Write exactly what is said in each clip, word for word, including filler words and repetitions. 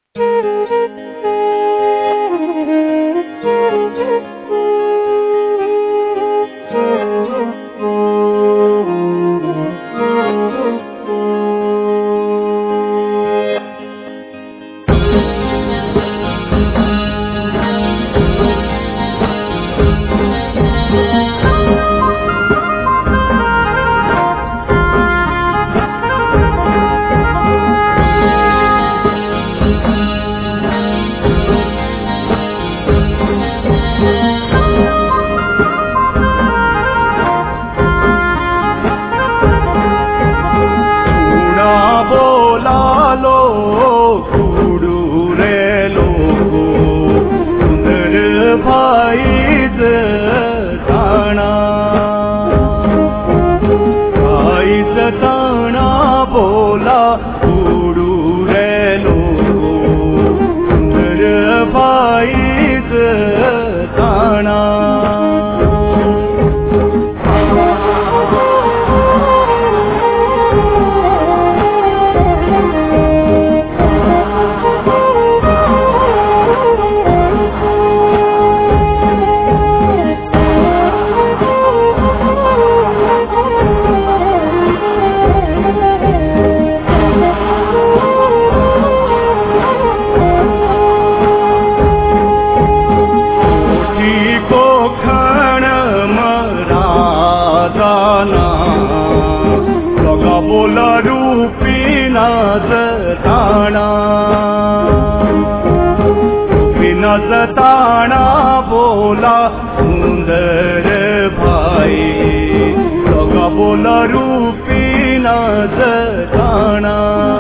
सताना बोला सुंदर भाई, लगा बोला रूपी न सताना।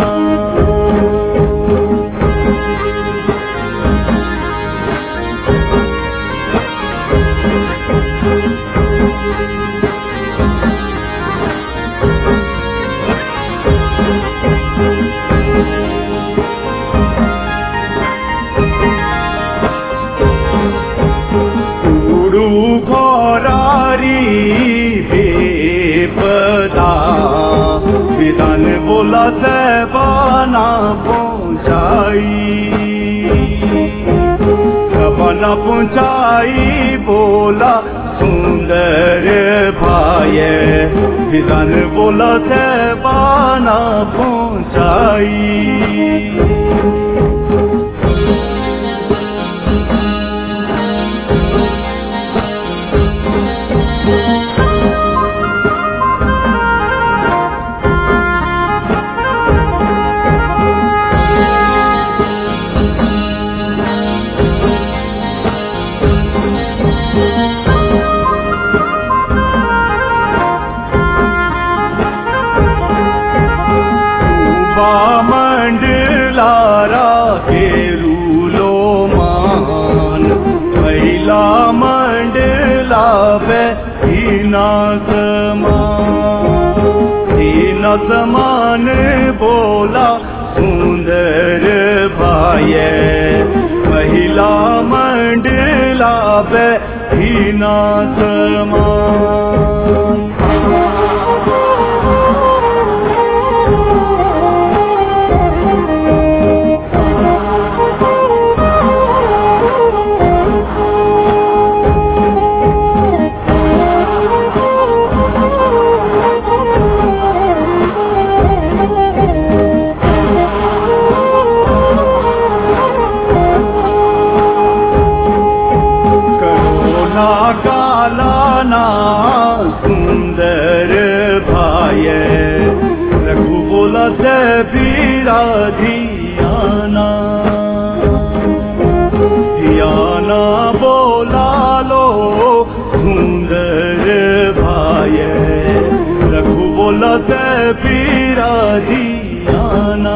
विधान बोला सेवाना पहुंचाई, सेवाना पहुंचाई बोला सुंदर भाई, विधान बोला सेवाना पहुंचाई। मंडलारा के रूलो मान, महिला मंडला पे हीना समान, हीना समान बोला सुंदर भाई, महिला मंडला पे हीना समान। कालाना सुंदर भाई, रघु बोला से बीरा धियाना, धियाना बोला लो सुंदर भाई, रघु बोला से बीरा धियाना।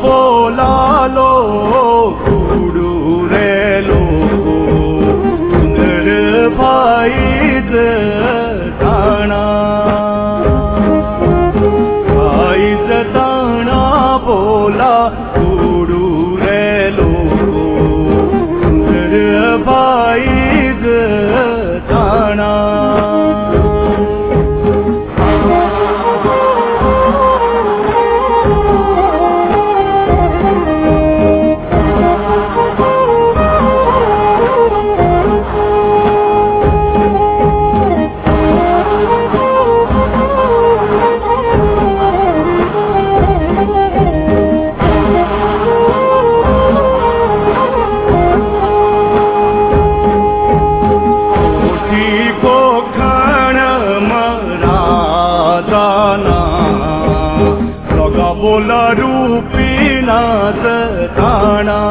बोला लो कूड़ू रे लोगो, रूपी ना सताना,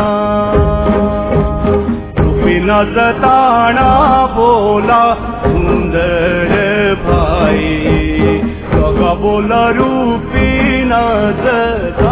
रूपी ना सताना बोला सुंदर भाई, काका बोला रूपी ना सताना।